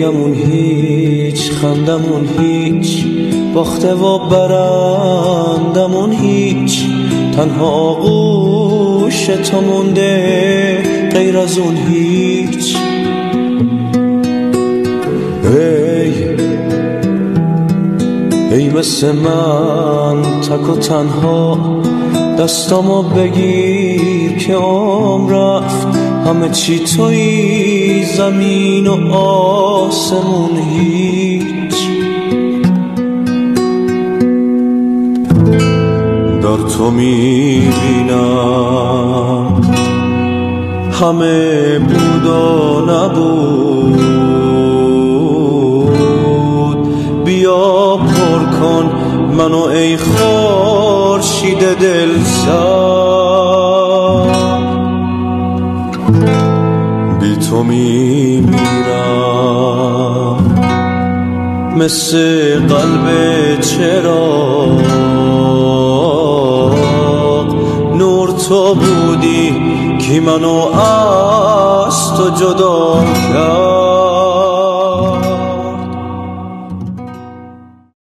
رویمون هیچ، خندمون هیچ، باخته و برندمون هیچ، تنها آغوش تو مونده غیر از اون هیچ. ای مثل من تک و تنها دستامو بگیر که عمر رفت، همه چی توی زمین و آسمون هیچ. در تو میبینم همه بود و نبود، بیا پر کن منو ای خورشید دلسر، بی تو میمیرم مثل قلب چراغ، نور تو بودی که منو از تو جدا کرد.